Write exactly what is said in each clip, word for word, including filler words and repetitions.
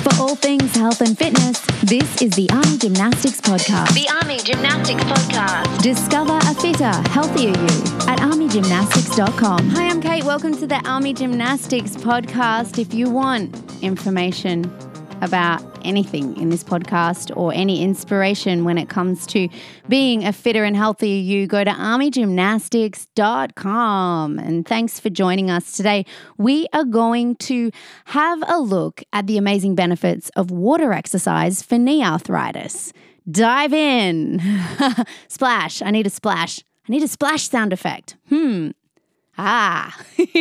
For all things health and fitness, this is the Army Gymnastics Podcast. The Army Gymnastics Podcast. Discover a fitter, healthier you at army gymnastics dot com. Hi, I'm Kate. Welcome to the Army Gymnastics Podcast. If you want information about anything in this podcast or any inspiration when it comes to being a fitter and healthier you, go to army gymnastics dot com. And thanks for joining us today. We are going to have a look at the amazing benefits of water exercise for knee arthritis. Dive in. Splash. I need a splash. I need a splash sound effect. Hmm. Ah,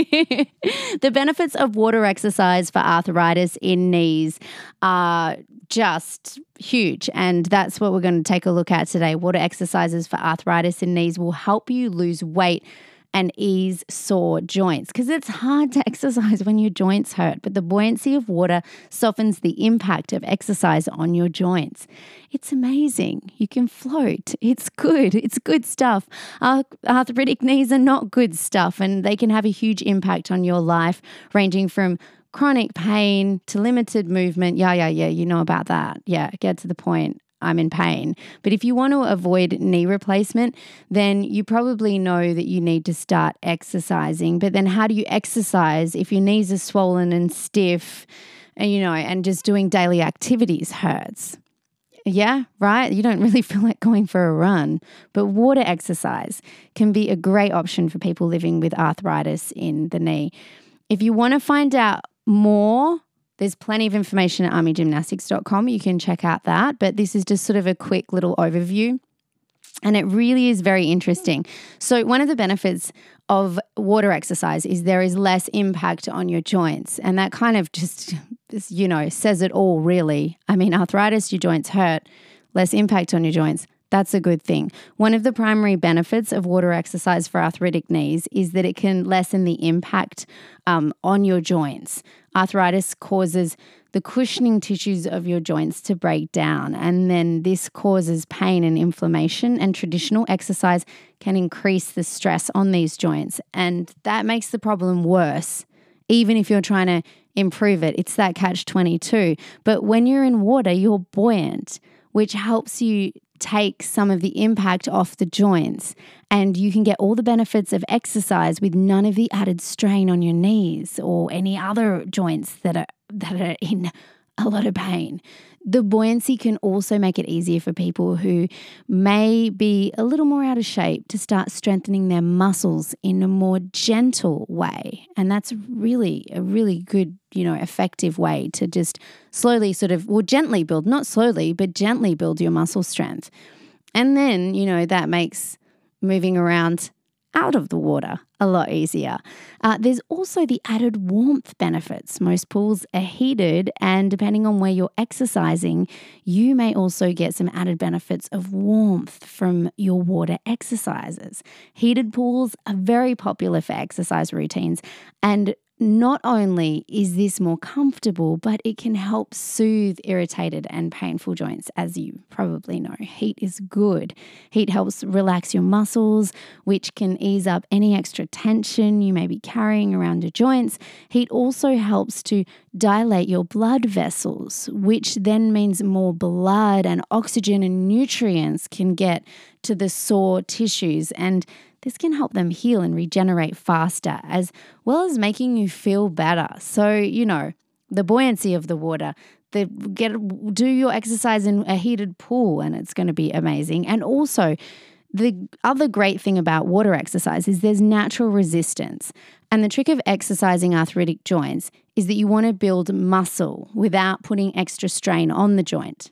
the benefits of water exercise for arthritis in knees are just huge. And that's what we're going to take a look at today. Water exercises for arthritis in knees will help you lose weight and ease sore joints, because it's hard to exercise when your joints hurt, but the buoyancy of water softens the impact of exercise on your joints. It's amazing. You can float. It's good. It's good stuff. Ar- arthritic knees are not good stuff, and they can have a huge impact on your life, ranging from chronic pain to limited movement. Yeah, yeah, yeah. You know about that. Yeah, get to the point. I'm in pain. But if you want to avoid knee replacement, then you probably know that you need to start exercising. But then how do you exercise if your knees are swollen and stiff, and, you know, and just doing daily activities hurts? Yeah, right? You don't really feel like going for a run. But water exercise can be a great option for people living with arthritis in the knee. If you want to find out more, there's plenty of information at army gymnastics dot com. You can check out that, but this is just sort of a quick little overview, and it really is very interesting. So one of the benefits of water exercise is there is less impact on your joints, and that kind of just, just you know, says it all, really. I mean, arthritis, your joints hurt, less impact on your joints. That's a good thing. One of the primary benefits of water exercise for arthritic knees is that it can lessen the impact um, on your joints. Arthritis causes the cushioning tissues of your joints to break down, and then this causes pain and inflammation, and traditional exercise can increase the stress on these joints, and that makes the problem worse. Even if you're trying to improve it, it's that catch twenty-two. But when you're in water, you're buoyant, which helps you take some of the impact off the joints, and you can get all the benefits of exercise with none of the added strain on your knees or any other joints that are that are in a lot of pain. The buoyancy can also make it easier for people who may be a little more out of shape to start strengthening their muscles in a more gentle way. And that's really a really good, you know, effective way to just slowly sort of, well, gently build, not slowly, but gently build your muscle strength. And then, you know, that makes moving around out of the water a lot easier. Uh, there's also the added warmth benefits. Most pools are heated, and depending on where you're exercising, you may also get some added benefits of warmth from your water exercises. Heated pools are very popular for exercise routines, and not only is this more comfortable, but it can help soothe irritated and painful joints, as you probably know. Heat is good. Heat helps relax your muscles, which can ease up any extra tension you may be carrying around your joints. Heat also helps to dilate your blood vessels, which then means more blood and oxygen and nutrients can get to the sore tissues, and this can help them heal and regenerate faster, as well as making you feel better. So, you know, the buoyancy of the water, the get do your exercise in a heated pool, and it's going to be amazing. And also, the other great thing about water exercise is there's natural resistance. And the trick of exercising arthritic joints is that you want to build muscle without putting extra strain on the joint.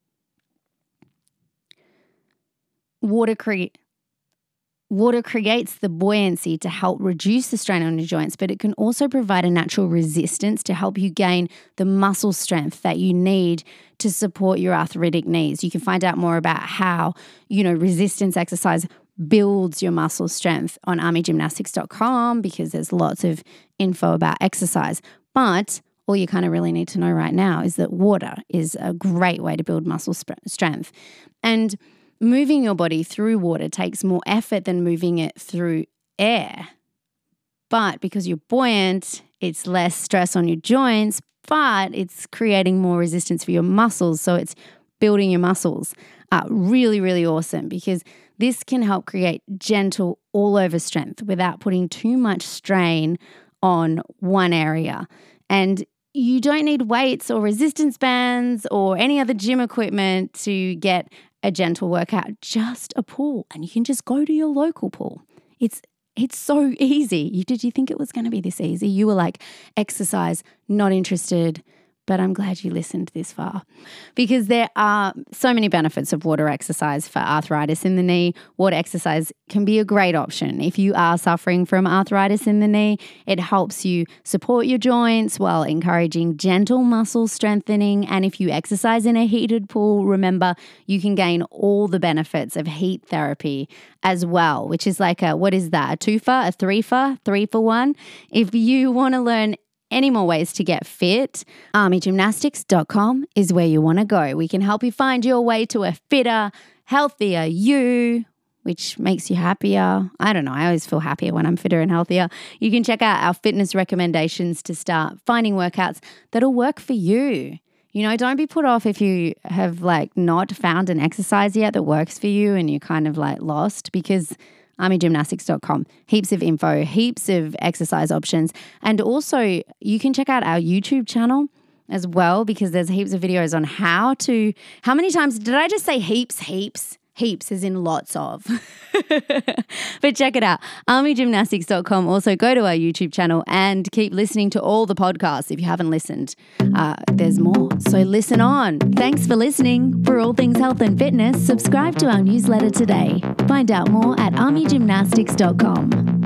Water creates Water creates the buoyancy to help reduce the strain on your joints, but it can also provide a natural resistance to help you gain the muscle strength that you need to support your arthritic knees. You can find out more about how, you know, resistance exercise builds your muscle strength on army gymnastics dot com, because there's lots of info about exercise. But all you kind of really need to know right now is that water is a great way to build muscle sp- strength. And moving your body through water takes more effort than moving it through air. But because you're buoyant, it's less stress on your joints, but it's creating more resistance for your muscles. So it's building your muscles. Uh, really, really awesome, because this can help create gentle all over strength without putting too much strain on one area. And you don't need weights or resistance bands or any other gym equipment to get a gentle workout, just a pool. And you can just go to your local pool. It's It's so easy. You, did you think it was going to be this easy? You were like, exercise, not interested. But I'm glad you listened this far, because there are so many benefits of water exercise for arthritis in the knee. Water exercise can be a great option. If you are suffering from arthritis in the knee, it helps you support your joints while encouraging gentle muscle strengthening. And if you exercise in a heated pool, remember, you can gain all the benefits of heat therapy as well, which is like a, what is that? A two-for, a three-for, three for one. If you want to learn any more ways to get fit, army gymnastics dot com is where you want to go. We can help you find your way to a fitter, healthier you, which makes you happier. I don't know. I always feel happier when I'm fitter and healthier. You can check out our fitness recommendations to start finding workouts that'll work for you. You know, don't be put off if you have like not found an exercise yet that works for you and you're kind of like lost, because army gymnastics dot com. Heaps of info, heaps of exercise options. And also you can check out our YouTube channel as well, because there's heaps of videos on how to, how many times, did I just say heaps, heaps? Heaps as in lots of. But check it out, army gymnastics dot com. Also go to our YouTube channel and keep listening to all the podcasts if you haven't listened. Uh, there's more, so listen on. Thanks for listening. For all things health and fitness, subscribe to our newsletter today. Find out more at army gymnastics dot com.